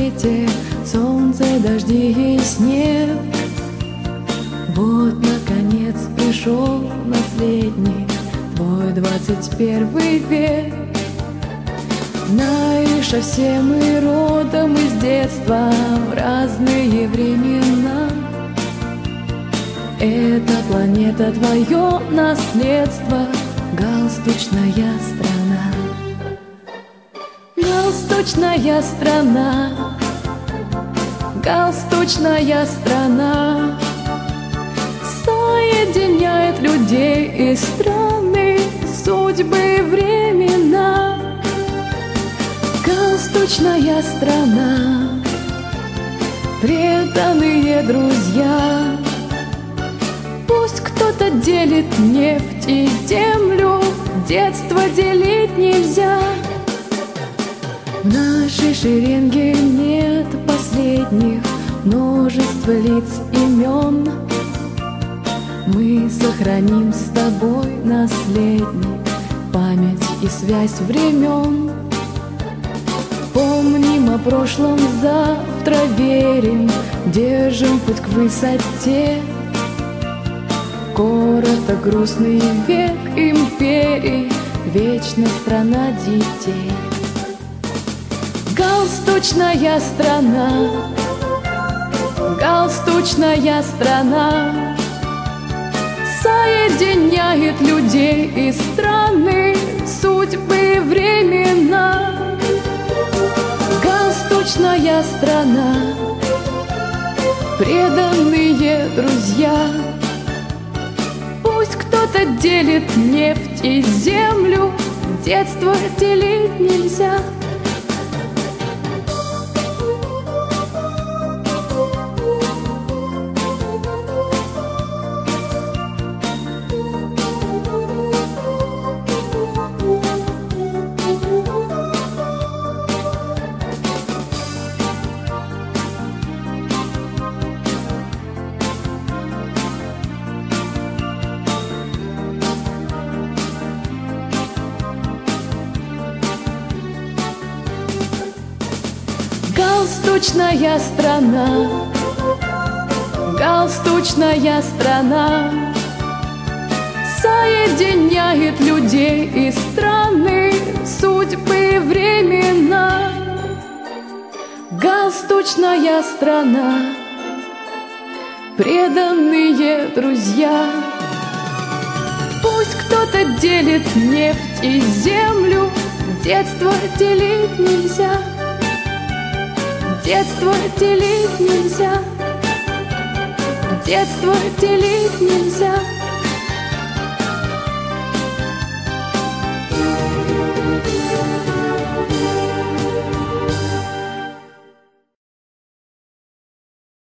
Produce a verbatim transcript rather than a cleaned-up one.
свете солнце, дожди и снег. Вот, наконец, пришел наследник, твой двадцать первый век. Знаешь, а все мы родом из детства в разные времена. Эта планета твое наследство, галстучная страна. Галстучная страна, галстучная страна, соединяет людей и страны, судьбы и времена. Галстучная страна, преданные друзья. Пусть кто-то делит нефть и землю, детство делить нельзя. В нашей шеренге нет последних множества лиц, имен. Мы сохраним с тобой, наследник, память и связь времен. Помним о прошлом, завтра верим, держим путь к высоте. Коротко грустный век империи, вечна страна детей. Галстучная страна, галстучная страна, соединяет людей и страны, судьбы и времена. Галстучная страна, преданные друзья. Пусть кто-то делит нефть и землю, детство делить нельзя. Галстучная страна, галстучная страна, соединяет людей и страны, судьбы и времена. Галстучная страна, преданные друзья. Пусть кто-то делит нефть и землю, детство делить нельзя. Детство делить нельзя, детство делить нельзя.